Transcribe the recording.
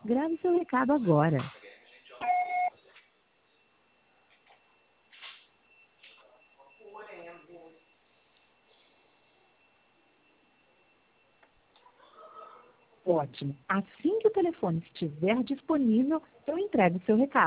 Grave seu recado agora. Ótimo. Assim que o telefone estiver disponível, eu entrego o seu recado.